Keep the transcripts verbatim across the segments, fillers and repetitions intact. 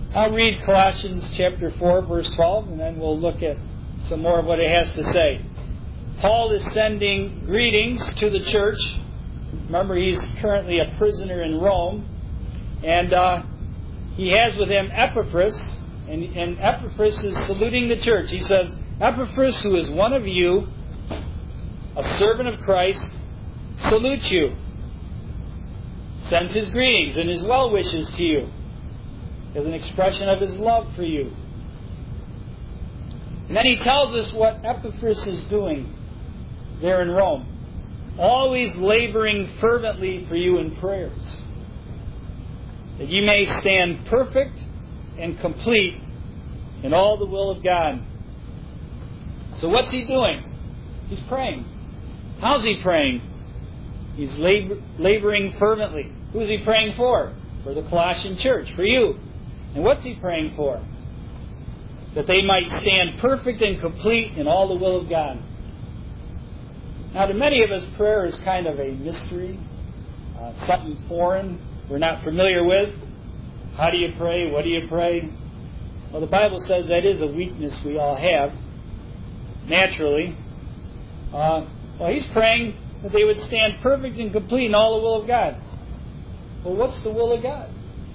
I'll read Colossians chapter four, verse twelve, and then we'll look at some more of what it has to say. Paul is sending greetings to the church. Remember, he's currently a prisoner in Rome. And uh, he has with him Epaphras. And, and Epaphras is saluting the church. He says, Epaphras, who is one of you, a servant of Christ, salutes you. Sends his greetings and his well wishes to you as an expression of his love for you. And then he tells us what Epaphras is doing there in Rome. Always laboring fervently for you in prayers, that you may stand perfect and complete in all the will of God. So what's he doing? He's praying. How's he praying? He's labor, laboring fervently. Who's he praying for? For the Colossian church, for you. And what's he praying for? That they might stand perfect and complete in all the will of God. Now, to many of us, prayer is kind of a mystery, uh, something foreign we're not familiar with. How do you pray? What do you pray? Well, the Bible says that is a weakness we all have, naturally. Uh, well, he's praying that they would stand perfect and complete in all the will of God. Well, what's the will of God?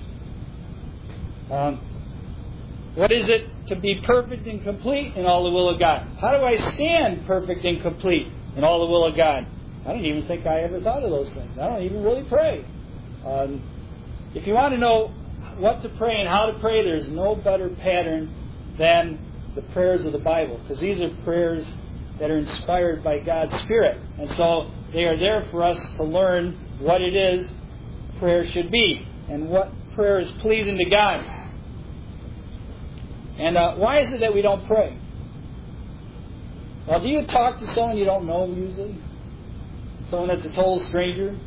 Um, what is it to be perfect and complete in all the will of God? How do I stand perfect and complete in all the will of God? I don't even think I ever thought of those things. I don't even really pray. Um, if you want to know what to pray and how to pray, there's no better pattern than the prayers of the Bible, because these are prayers that are inspired by God's Spirit. And so they are there for us to learn what it is prayer should be and what prayer is pleasing to God. And uh, why is it that we don't pray? Well, do you talk to someone you don't know usually? Someone that's a total stranger?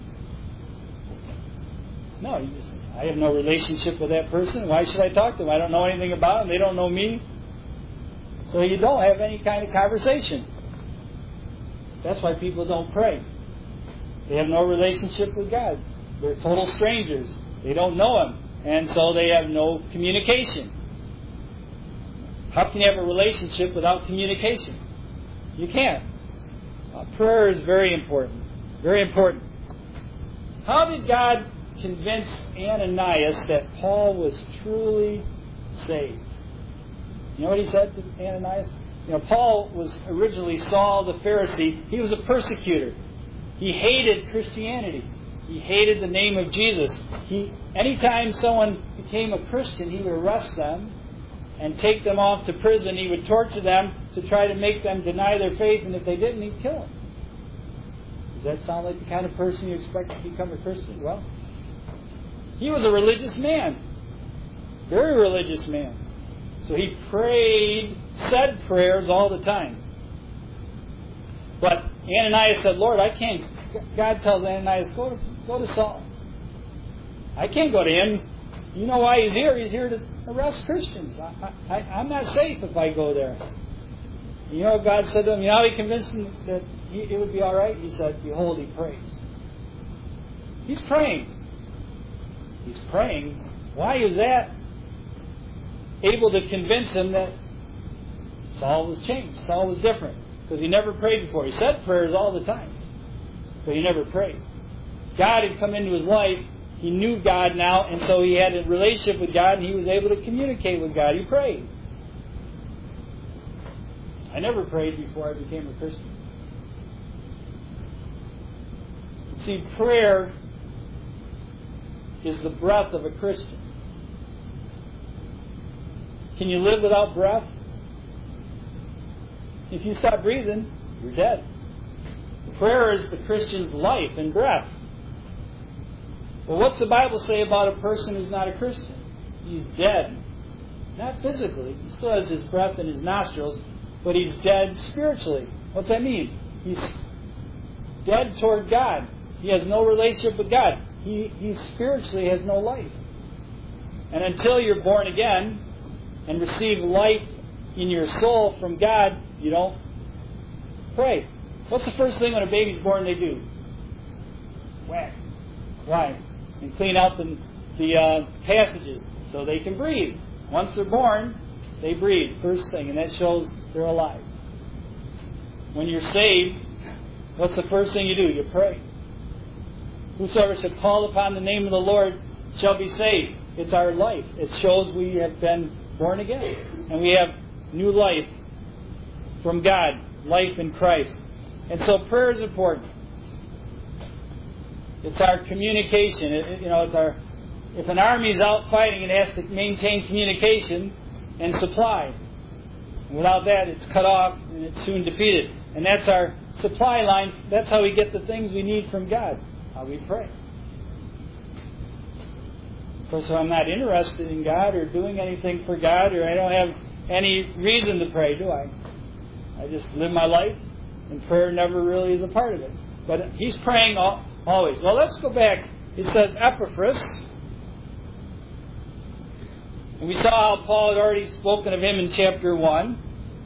No, you just, I have no relationship with that person. Why should I talk to them? I don't know anything about them. They don't know me. So you don't have any kind of conversation. That's why people don't pray. They have no relationship with God. They're total strangers. They don't know Him. And so they have no communication. How can you have a relationship without communication? You can't. Uh, prayer is very important. Very important. How did God convince Ananias that Paul was truly saved? You know what he said to Ananias? You know, Paul was originally Saul the Pharisee. He was a persecutor. He hated Christianity. He hated the name of Jesus. He, anytime someone became a Christian, he would arrest them and take them off to prison. He would torture them to try to make them deny their faith, and if they didn't, he'd kill them. Does that sound like the kind of person you expect to become a Christian? Well, he was a religious man. Very religious man. So he prayed, said prayers all the time. But Ananias said, Lord, I can't. God tells Ananias, go to, go to Saul. I can't go to him. You know why he's here? He's here to arrest Christians. I, I, I'm not safe if I go there. You know what God said to him? You know how he convinced him that he, it would be all right? He said, behold, he prays. He's praying. He's praying. Why is that able to convince him that Saul was changed? Saul was different. Because he never prayed before. He said prayers all the time, but he never prayed. God had come into his life. He knew God now, and so he had a relationship with God, and he was able to communicate with God. He prayed. I never prayed before I became a Christian. See, prayer is the breath of a Christian. Can you live without breath? If you stop breathing, you're dead. Prayer is the Christian's life and breath. Well, what's the Bible say about a person who's not a Christian? He's dead. Not physically. He still has his breath in his nostrils, but he's dead spiritually. What's that mean? He's dead toward God. He has no relationship with God. He, he spiritually has no life. And until you're born again and receive light in your soul from God, you don't pray. What's the first thing when a baby's born they do? Whack. Why? And clean out the, the uh, passages So they can breathe. Once they're born, they breathe, first thing, and that shows they're alive. When you're saved, what's the first thing you do? You pray. Whosoever shall call upon the name of the Lord shall be saved. It's our life. It shows we have been born again. And we have new life from God, life in Christ. And so prayer is important. It's our communication. It, you know, it's our. If an army is out fighting, it has to maintain communication and supply. Without that, it's cut off and it's soon defeated. And that's our supply line. That's how we get the things we need from God. How we pray. Because I'm not interested in God or doing anything for God, or I don't have any reason to pray, do I? I just live my life, and prayer never really is a part of it. But he's praying always. Well, let's go back. It says Epaphras. And we saw how Paul had already spoken of him in chapter one.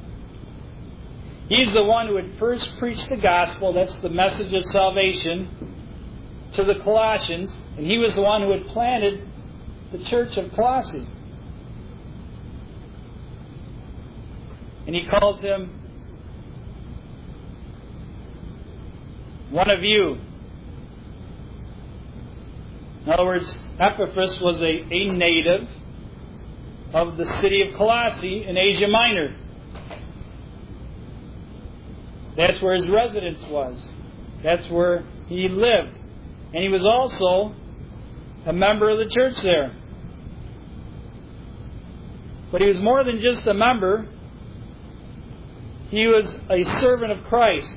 He's the one who had first preached the gospel. That's the message of salvation to the Colossians. And he was the one who had planted the church of Colossae. And he calls him one of you. In other words, Epaphras was a, a native of the city of Colossae in Asia Minor. That's where his residence was. That's where he lived. And he was also a member of the church there. But he was more than just a member. He was a servant of Christ.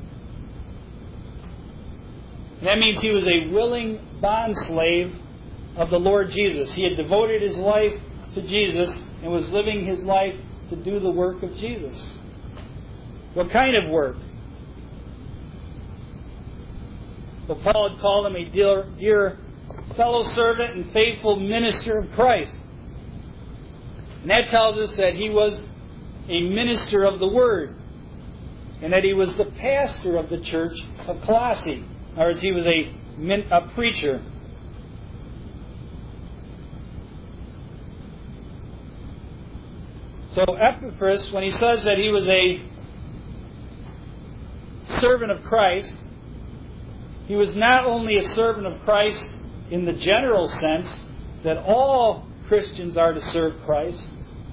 And that means he was a willing bondslave of the Lord Jesus. He had devoted his life to Jesus and was living his life to do the work of Jesus. What kind of work? Well, Paul had called him a dear, dear fellow servant and faithful minister of Christ. And that tells us that he was a minister of the Word, and that he was the pastor of the church of Colossae. In other words, he was a, a preacher. So Epaphras, when he says that he was a servant of Christ, he was not only a servant of Christ in the general sense that all Christians are to serve Christ.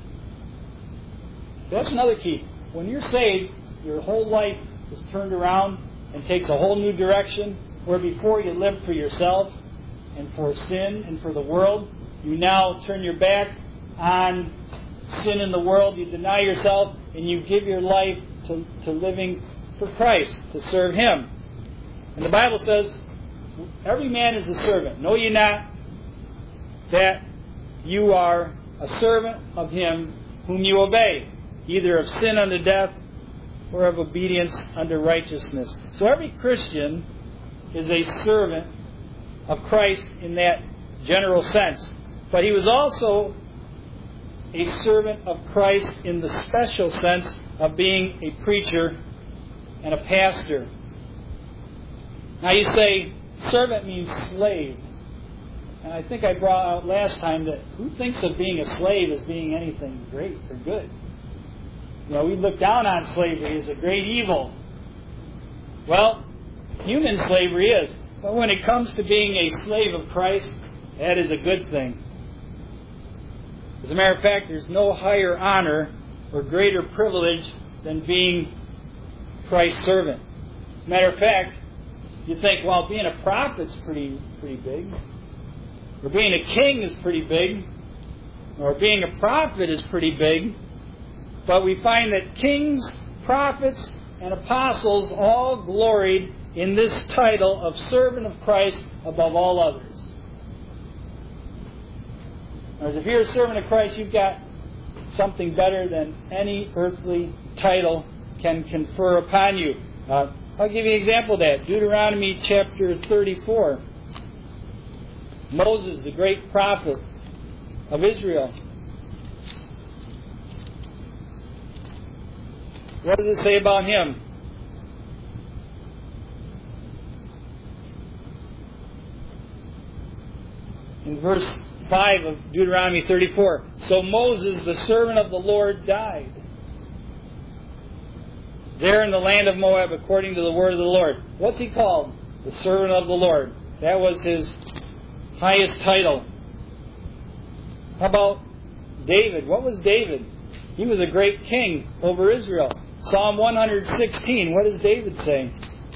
That's another key. When you're saved, your whole life is turned around and takes a whole new direction, where before you lived for yourself and for sin and for the world, you now turn your back on sin in the world, you deny yourself, and you give your life to, to living for Christ, to serve Him. And the Bible says, every man is a servant. Know ye not that you are a servant of Him whom you obey, either of sin unto death or of obedience unto righteousness. So every Christian is a servant of Christ in that general sense. But he was also a servant of Christ in the special sense of being a preacher and a pastor. Now you say, servant means slave. And I think I brought out last time that who thinks of being a slave as being anything great or good? You know, we look down on slavery as a great evil. Well, human slavery is. But when it comes to being a slave of Christ, that is a good thing. As a matter of fact, there's no higher honor or greater privilege than being Christ's servant. As a matter of fact, you think, well, being a prophet's pretty pretty big. Or being a king is pretty big. Or being a prophet is pretty big. But we find that kings, prophets, and apostles all gloried in this title of servant of Christ above all others. Whereas if you're a servant of Christ, you've got something better than any earthly title can confer upon you. Uh, I'll give you an example of that. Deuteronomy chapter thirty-four. Moses, the great prophet of Israel. What does it say about him? In verse five of Deuteronomy thirty-four. So Moses, the servant of the Lord, died there in the land of Moab, according to the word of the Lord. What's he called? The servant of the Lord. That was his highest title. How about David? What was David? He was a great king over Israel. Psalm one sixteen. What does David say?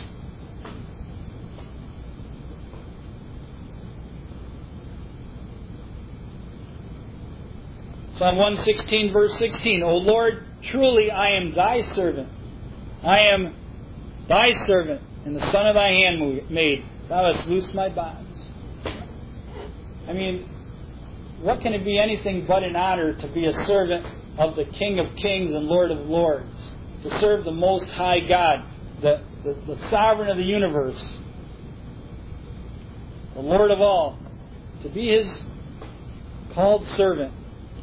Psalm one sixteen, verse sixteen. O Lord, truly I am thy servant. I am thy servant, and the son of thy handmaid. Thou hast loosed my bonds. I mean, what can it be anything but an honor to be a servant of the King of Kings and Lord of Lords? To serve the Most High God, the, the, the Sovereign of the universe, the Lord of all. To be His called servant.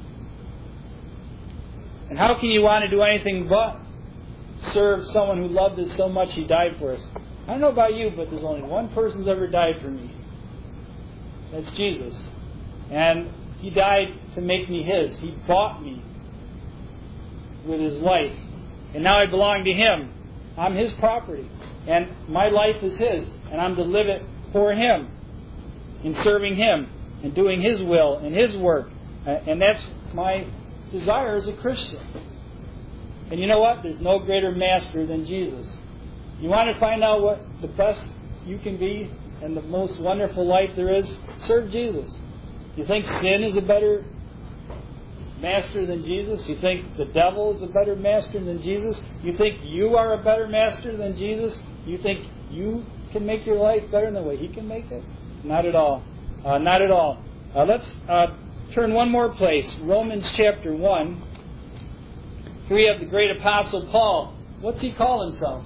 And how can you want to do anything but serve someone who loved us so much He died for us? I don't know about you, but there's only one person who's ever died for me. That's Jesus. And He died to make me His. He bought me with His life. And now I belong to Him. I'm His property. And my life is His. And I'm to live it for Him. In serving Him. And doing His will and His work. And that's my desire as a Christian. And you know what? There's no greater master than Jesus. You want to find out what the best you can be and the most wonderful life there is? Serve Jesus. You think sin is a better master than Jesus? You think the devil is a better master than Jesus? You think you are a better master than Jesus? You think you can make your life better than the way He can make it? Not at all. Uh, not at all. Uh, let's uh, turn one more place. Romans chapter one. Here we have the great apostle Paul. What's he call himself?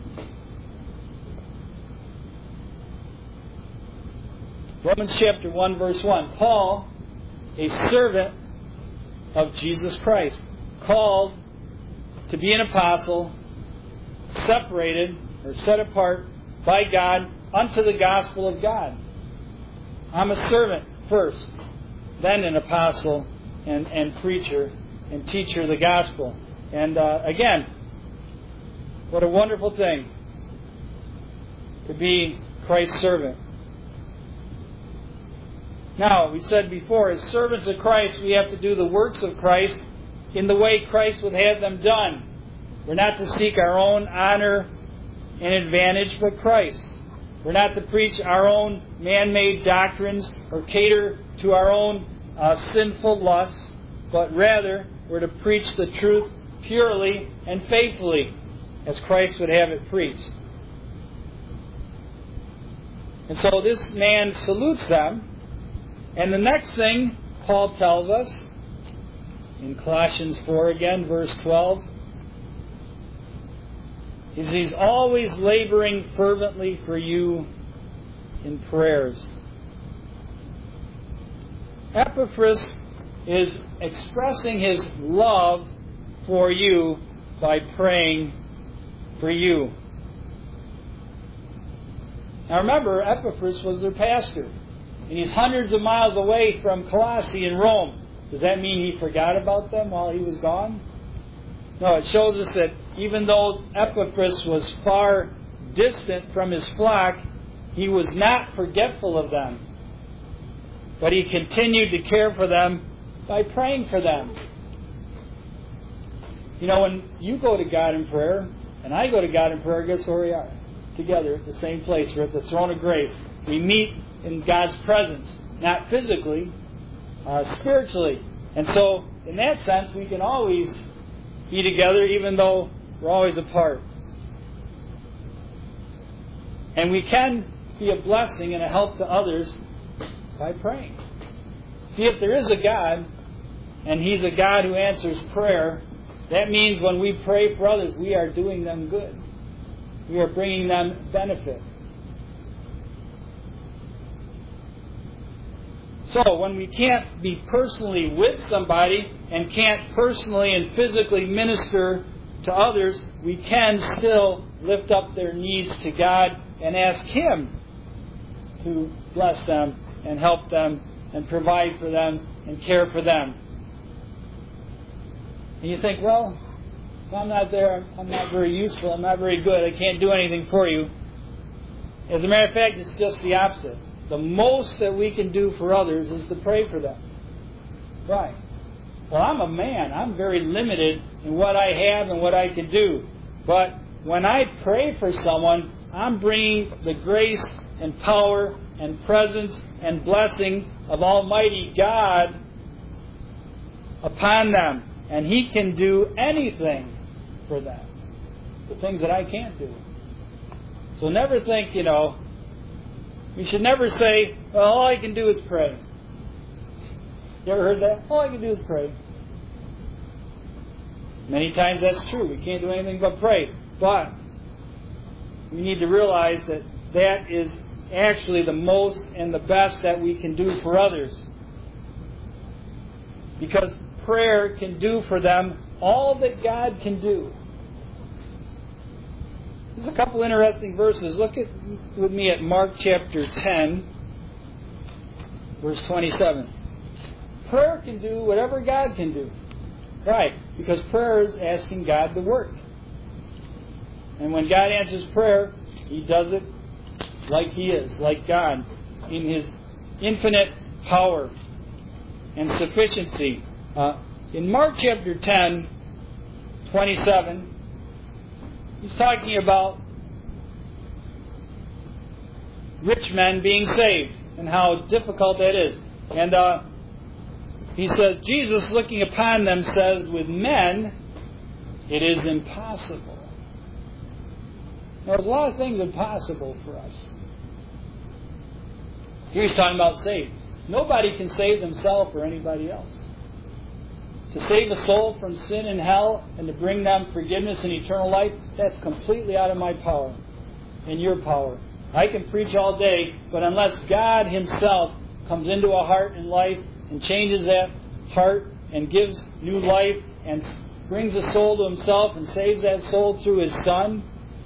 Romans chapter one, verse one. Paul, a servant of Jesus Christ, called to be an apostle, separated or set apart by God unto the gospel of God. I'm a servant first, then an apostle and, and preacher and teacher of the gospel. And uh, again, what a wonderful thing to be Christ's servant. Now, we said before, as servants of Christ, we have to do the works of Christ in the way Christ would have them done. We're not to seek our own honor and advantage, but Christ. We're not to preach our own man-made doctrines or cater to our own uh, sinful lusts, but rather we're to preach the truth purely and faithfully, as Christ would have it preached. And so this man salutes them. And the next thing Paul tells us, in Colossians four again, verse twelve, is he's always laboring fervently for you in prayers. Epaphras is expressing his love for you by praying for you. Now remember, Epaphras was their pastor. And he's hundreds of miles away from Colossae in Rome. Does that mean he forgot about them while he was gone? No, it shows us that even though Epaphras was far distant from his flock, he was not forgetful of them. But he continued to care for them by praying for them. You know, when you go to God in prayer, and I go to God in prayer, guess where we are? Together at the same place. We're at the throne of grace. We meet in God's presence. Not physically, uh, spiritually. And so, in that sense, we can always be together even though we're always apart. And we can be a blessing and a help to others by praying. See, if there is a God, and He's a God who answers prayer, that means when we pray for others, we are doing them good. We are bringing them benefit. So, when we can't be personally with somebody and can't personally and physically minister to others, we can still lift up their needs to God and ask Him to bless them and help them and provide for them and care for them. And you think, well, if I'm not there, I'm not very useful, I'm not very good, I can't do anything for you. As a matter of fact, it's just the opposite. The most that we can do for others is to pray for them. Right. Well, I'm a man. I'm very limited in what I have and what I can do. But when I pray for someone, I'm bringing the grace and power and presence and blessing of Almighty God upon them. And He can do anything for them. The things that I can't do. So never think, you know, we should never say, well, all I can do is pray. You ever heard that? All I can do is pray. Many times that's true. We can't do anything but pray. But we need to realize that that is actually the most and the best that we can do for others. Because prayer can do for them all that God can do. There's a couple interesting verses. Look at with me at Mark chapter ten, verse twenty-seven. Prayer can do whatever God can do. Right, because prayer is asking God to work. And when God answers prayer, He does it like He is, like God, in His infinite power and sufficiency. Uh, in Mark chapter ten, twenty-seven, He's talking about rich men being saved and how difficult that is. And uh, He says, Jesus looking upon them says, with men it is impossible. Now, there's a lot of things impossible for us. Here He's talking about saved. Nobody can save themselves or anybody else. To save a soul from sin and hell and to bring them forgiveness and eternal life, that's completely out of my power and your power. I can preach all day, but unless God Himself comes into a heart and life and changes that heart and gives new life and brings a soul to Himself and saves that soul through His Son,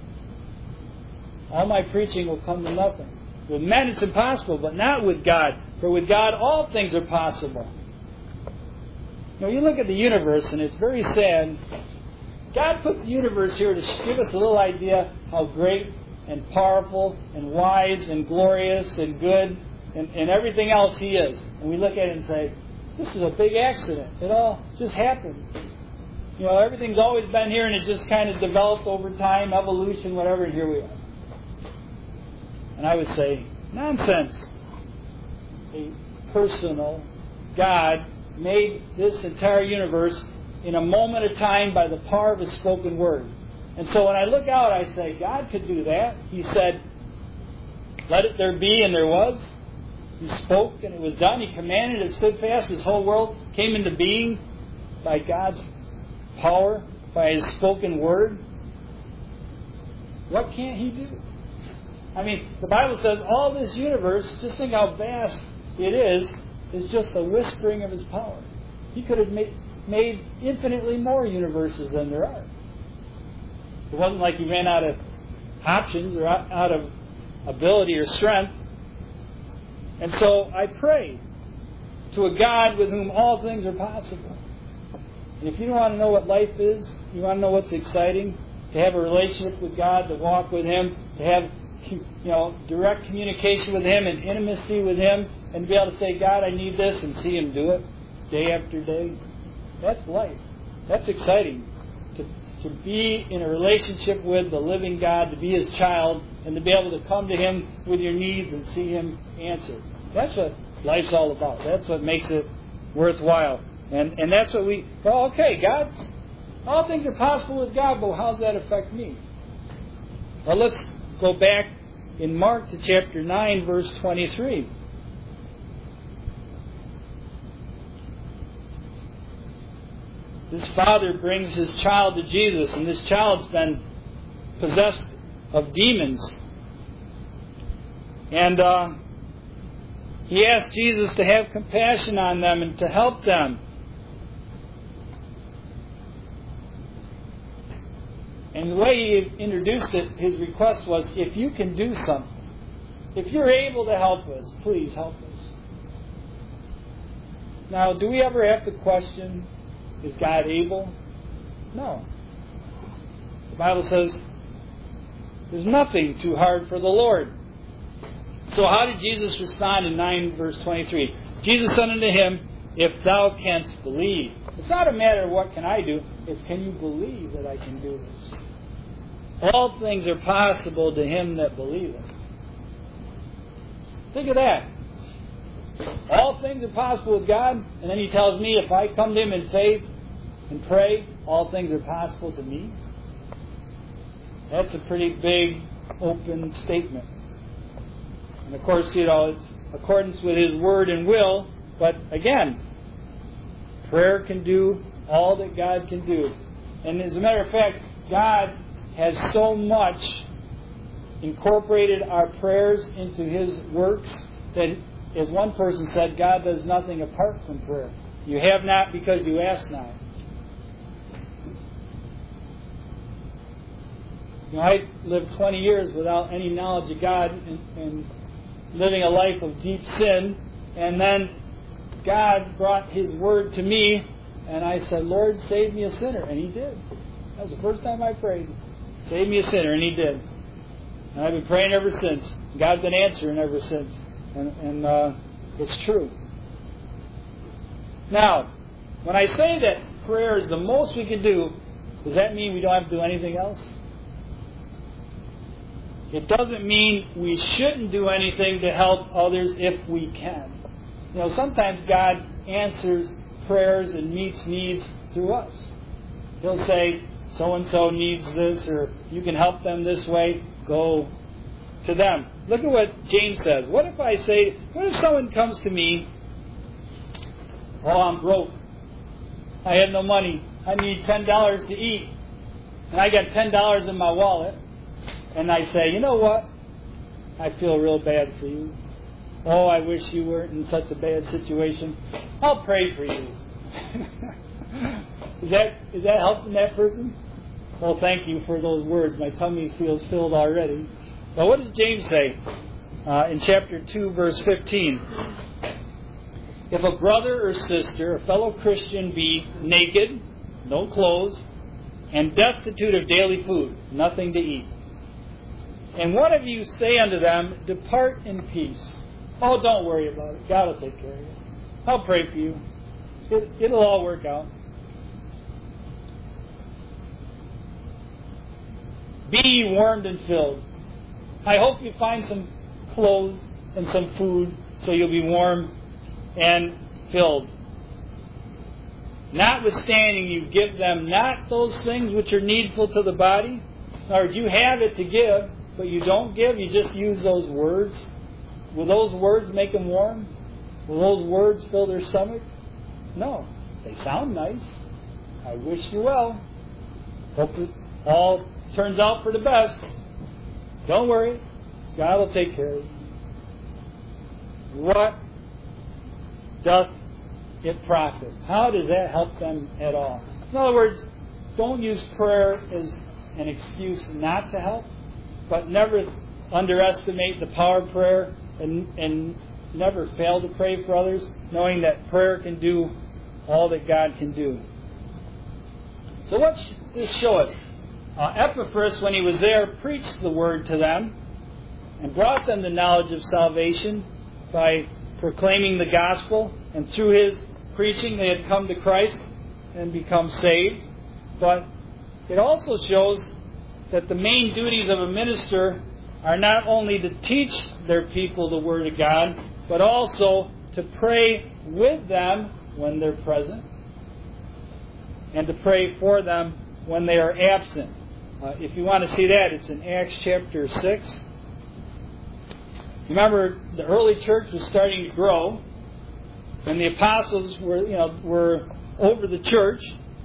all my preaching will come to nothing. With men it's impossible, but not with God. For with God all things are possible. You know, you look at the universe and it's very sad. God put the universe here to give us a little idea how great and powerful and wise and glorious and good and, and everything else He is. And we look at it and say, this is a big accident. It all just happened. You know, everything's always been here and it just kind of developed over time, evolution, whatever, and here we are. And I would say, nonsense. A personal God made this entire universe in a moment of time by the power of His spoken word. And so when I look out, I say, God could do that. He said, let it there be, and there was. He spoke, and it was done. He commanded, it stood fast. His whole world came into being by God's power, by His spoken word. What can't He do? I mean, the Bible says all this universe, just think how vast it is, is just a whispering of His power. He could have made, made infinitely more universes than there are. It wasn't like He ran out of options or out of ability or strength. And so I pray to a God with whom all things are possible. And if you don't want to know what life is, you want to know what's exciting, to have a relationship with God, to walk with Him, to have you know direct communication with Him and intimacy with Him, and to be able to say, God, I need this, and see Him do it day after day. That's life. That's exciting. To, to be in a relationship with the living God, to be His child, and to be able to come to Him with your needs and see Him answer. That's what life's all about. That's what makes it worthwhile. And and that's what we, well, okay, God, all things are possible with God, but how does that affect me? Well, let's go back in Mark to chapter nine, verse twenty-three. This father brings his child to Jesus, and this child's been possessed of demons. And uh, he asked Jesus to have compassion on them and to help them. And the way he introduced it, his request was, if you can do something, if you're able to help us, please help us. Now, do we ever have to question, is God able? No. The Bible says there's nothing too hard for the Lord. So how did Jesus respond in nine verse twenty-three? Jesus said unto him, if thou canst believe. It's not a matter of what can I do. It's can you believe that I can do this? All things are possible to him that believeth. Think of that. All things are possible with God. And then he tells me if I come to him in faith and pray, all things are possible to me. That's a pretty big, open statement. And of course, you know, it's accordance with his word and will. But again, prayer can do all that God can do. And as a matter of fact, God has so much incorporated our prayers into his works that, as one person said, God does nothing apart from prayer. You have not because you ask not. You know, I lived twenty years without any knowledge of God and, and living a life of deep sin, and then God brought his word to me, and I said, Lord, save me a sinner. And he did. That was the first time I prayed. Save me a sinner. And he did. And I've been praying ever since. God's been answering ever since. And, and uh, it's true. Now, when I say that prayer is the most we can do, does that mean we don't have to do anything else? It doesn't mean we shouldn't do anything to help others if we can. You know, sometimes God answers prayers and meets needs through us. He'll say, so-and-so needs this, or you can help them this way, go to them. Look at what James says. What if I say, what if someone comes to me, oh, I'm broke. I have no money. I need ten dollars to eat. And I got ten dollars in my wallet. And I say, you know what? I feel real bad for you. Oh, I wish you weren't in such a bad situation. I'll pray for you. is that is that helping that person? Well, thank you for those words. My tummy feels filled already. Well, what does James say uh, in chapter two, verse fifteen? If a brother or sister, a fellow Christian, be naked, no clothes, and destitute of daily food, nothing to eat, and one of you say unto them, depart in peace. Oh, don't worry about it. God will take care of you. I'll pray for you. It, it'll all work out. Be ye warmed and filled. I hope you find some clothes and some food so you'll be warm and filled. Notwithstanding, you give them not those things which are needful to the body. Or you have it to give, but you don't give. You just use those words. Will those words make them warm? Will those words fill their stomach? No. They sound nice. I wish you well. Hope it all turns out for the best. Don't worry. God will take care of you. What doth it profit? How does that help them at all? In other words, don't use prayer as an excuse not to help, but never underestimate the power of prayer and, and never fail to pray for others, knowing that prayer can do all that God can do. So what does this show us? Uh, Epaphras, when he was there, preached the word to them and brought them the knowledge of salvation by proclaiming the gospel, and through his preaching they had come to Christ and become saved. But it also shows that the main duties of a minister are not only to teach their people the Word of God, but also to pray with them when they're present and to pray for them when they are absent. Uh, if you want to see that, it's in Acts chapter six. Remember, the early church was starting to grow, and the apostles were, you know, were over the church,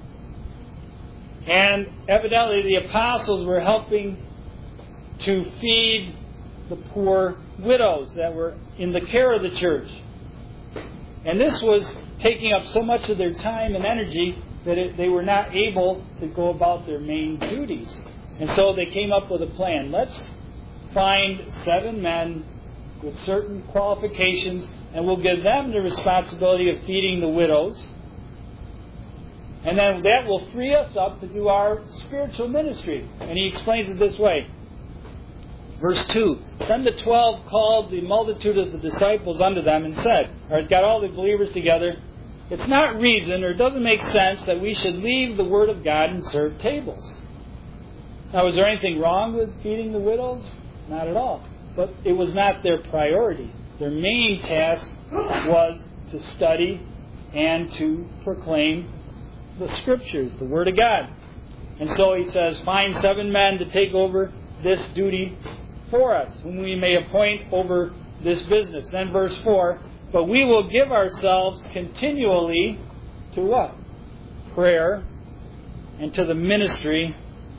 and evidently the apostles were helping to feed the poor widows that were in the care of the church. And this was taking up so much of their time and energy that it, they were not able to go about their main duties. And so they came up with a plan. Let's find seven men with certain qualifications, and we'll give them the responsibility of feeding the widows. And then that will free us up to do our spiritual ministry. And he explains it this way. Verse two, then the twelve called the multitude of the disciples unto them and said, or it's got all the believers together, it's not reason, or it doesn't make sense that we should leave the Word of God and serve tables. Now, was there anything wrong with feeding the widows? Not at all. But it was not their priority. Their main task was to study and to proclaim the Scriptures, the Word of God. And so he says, find seven men to take over this duty for us, whom we may appoint over this business. Then verse four, but we will give ourselves continually to what? Prayer and to the ministry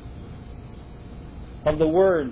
of the Word.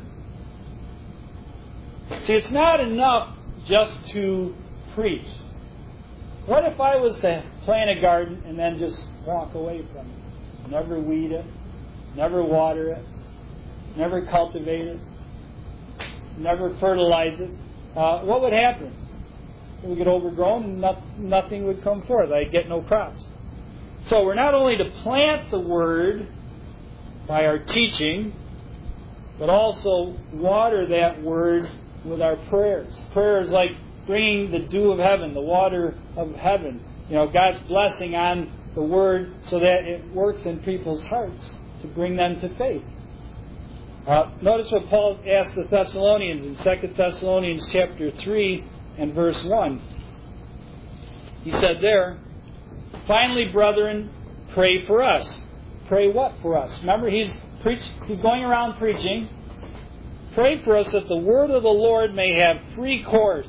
See, it's not enough just to preach. What if I was to plant a garden and then just walk away from it? Never weed it, never water it, never cultivate it, never fertilize it. Uh, what would happen? It would get overgrown and not, nothing would come forth. I'd get no crops. So we're not only to plant the Word by our teaching, but also water that Word with our prayers. Prayer is like bringing the dew of heaven, the water of heaven. You know, God's blessing on the Word so that it works in people's hearts to bring them to faith. Uh, notice what Paul asked the Thessalonians in Second Thessalonians chapter three and verse one. He said there, finally, brethren, pray for us. Pray what for us? Remember, he's preach, he's going around preaching. Pray for us that the word of the Lord may have free course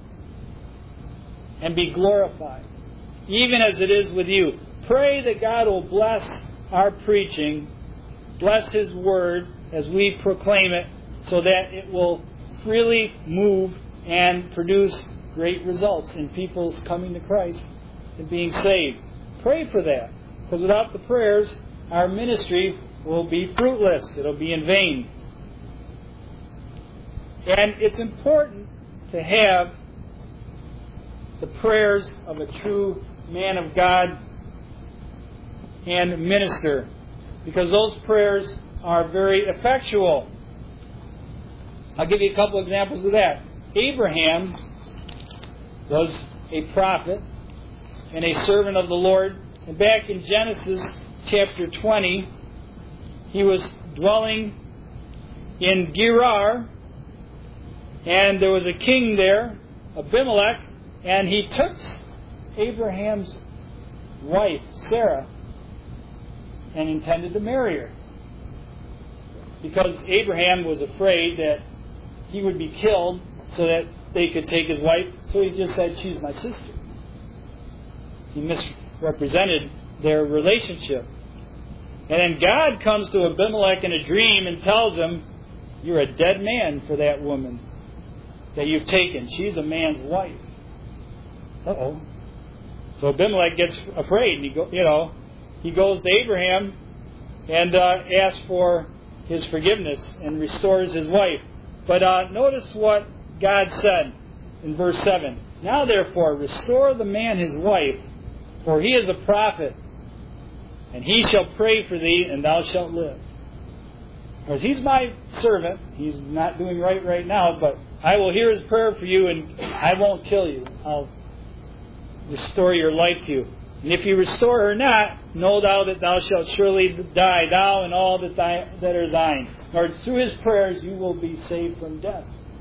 and be glorified, even as it is with you. Pray that God will bless our preaching, bless His word as we proclaim it, so that it will freely move and produce great results in people's coming to Christ and being saved. Pray for that, because without the prayers, our ministry will be fruitless. It'll be in vain. And it's important to have the prayers of a true man of God and minister, because those prayers are very effectual. I'll give you a couple examples of that. Abraham was a prophet and a servant of the Lord. And back in Genesis chapter twenty, he was dwelling in Gerar, and there was a king there, Abimelech, and he took Abraham's wife, Sarah, and intended to marry her. Because Abraham was afraid that he would be killed so that they could take his wife, so he just said, she's my sister. He misrepresented their relationship. And then God comes to Abimelech in a dream and tells him, you're a dead man for that woman that you've taken. She's a man's wife. Uh-oh. So Abimelech gets afraid, and he go, you know, he goes to Abraham and uh, asks for his forgiveness and restores his wife. But uh, notice what God said in verse seven. Now therefore restore the man his wife, for he is a prophet, and he shall pray for thee, and thou shalt live. Because he's my servant. He's not doing right right now, but I will hear his prayer for you, and I won't kill you. I'll restore your life to you. And if you restore her not, know thou that thou shalt surely die, thou and all that, thy, that are thine. Lord, through his prayers you will be saved from death.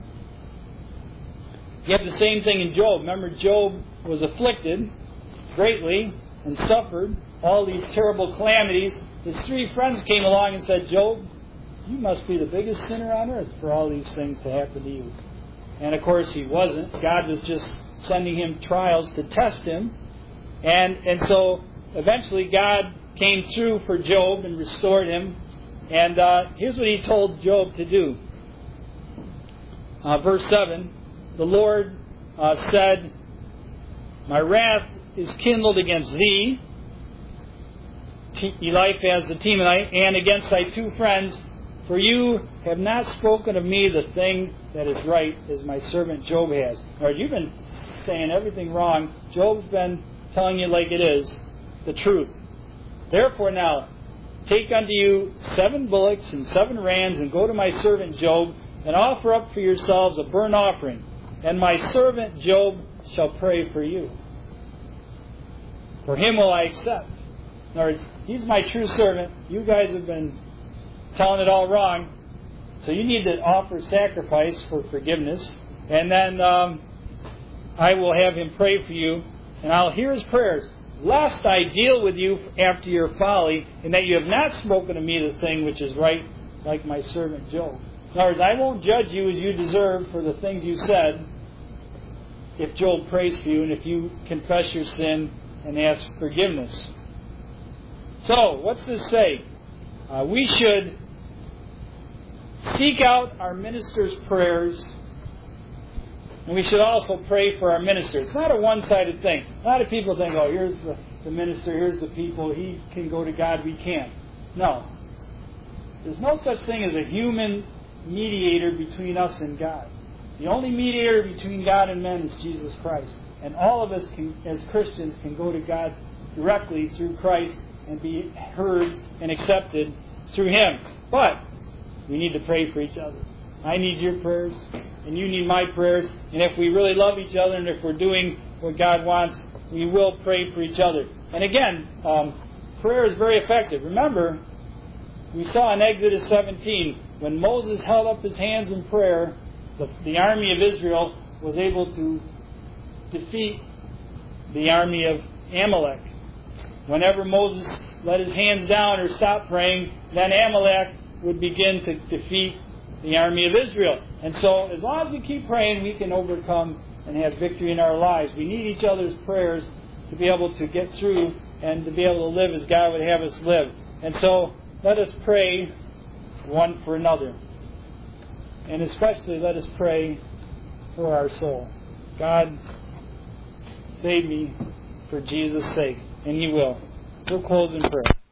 You have the same thing in Job. Remember, Job was afflicted greatly and suffered all these terrible calamities. His three friends came along and said, Job, you must be the biggest sinner on earth for all these things to happen to you. And of course he wasn't. God was just sending him trials to test him. And and so eventually God came through for Job and restored him. And uh, here's what he told Job to do. Uh, verse seven, the Lord uh, said, my wrath is kindled against thee, Eliphaz the Temanite, and against thy two friends, For you have not spoken of me the thing that is right, as my servant Job has. Lord, you've been saying everything wrong. Job's been telling you like it is, the truth. Therefore now, take unto you seven bullocks and seven rams, and go to my servant Job, and offer up for yourselves a burnt offering. And my servant Job shall pray for you. For him will I accept. In other words, he's my true servant. You guys have been telling it all wrong. So you need to offer sacrifice for forgiveness. And then um, I will have him pray for you, and I'll hear his prayers. Lest I deal with you after your folly, and that you have not spoken to me the thing which is right, like my servant Job. In other words, I won't judge you as you deserve for the things you said if Job prays for you and if you confess your sin and ask forgiveness. So, what's this say? Uh, we should seek out our ministers' prayers, and we should also pray for our minister. It's not a one-sided thing. A lot of people think, oh, here's the, the minister, here's the people, he can go to God, we can't. No. There's no such thing as a human mediator between us and God. The only mediator between God and men is Jesus Christ. And all of us, can, as Christians, can go to God directly through Christ and be heard and accepted through Him. But we need to pray for each other. I need your prayers, and you need my prayers. And if we really love each other, and if we're doing what God wants, we will pray for each other. And again, um, prayer is very effective. Remember, we saw in Exodus seventeen, when Moses held up his hands in prayer, the, the army of Israel was able to defeat the army of Amalek. Whenever Moses let his hands down or stopped praying, then Amalek would begin to defeat the army of Israel. And so, as long as we keep praying, we can overcome and have victory in our lives. We need each other's prayers to be able to get through and to be able to live as God would have us live. And so, let us pray one for another. And especially, let us pray for our soul. God, save me for Jesus' sake. And He will. We'll close in prayer.